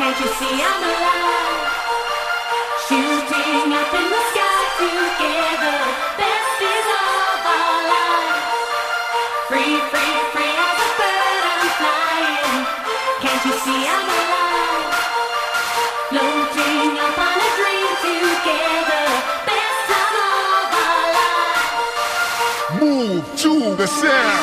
Can't you see I'm alive? Shooting up in the sky together. Best is of our lives. Free, free, free as a bird I'm flying. Can't you see I'm alive? Floating up on a dream together. Best time of our lives. Move to the sound.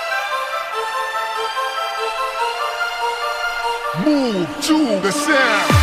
Move to the sound.